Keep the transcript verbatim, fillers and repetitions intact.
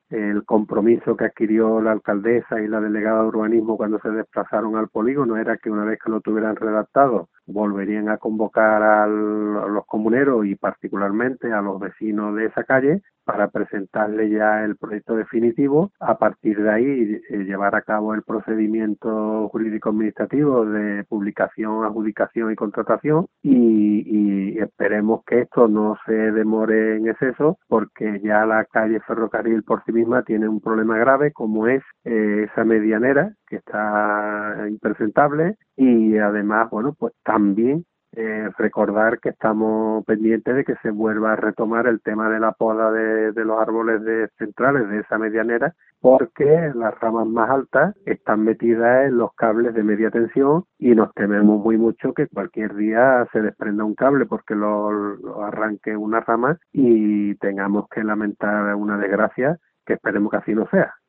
el compromiso que adquirió la alcaldesa y la delegada de urbanismo cuando se desplazaron al polígono era que una vez que lo tuvieran redactado volverían a convocar al, a los comuneros y particularmente a los vecinos de esa calle para presentarle ya el proyecto definitivo. A partir de ahí eh, llevar a cabo el procedimiento jurídico administrativo de publicación, adjudicación y contratación y, y esperemos que esto no se demore en exceso porque ya la calle Ferrocarril por sí misma tiene un problema grave como es eh, esa medianera que está impresentable y además, bueno, pues también Eh, recordar que estamos pendientes de que se vuelva a retomar el tema de la poda de, de los árboles de, centrales de esa medianera, porque las ramas más altas están metidas en los cables de media tensión y nos tememos muy mucho que cualquier día se desprenda un cable porque lo, lo arranque una rama y tengamos que lamentar una desgracia, que esperemos que así no sea.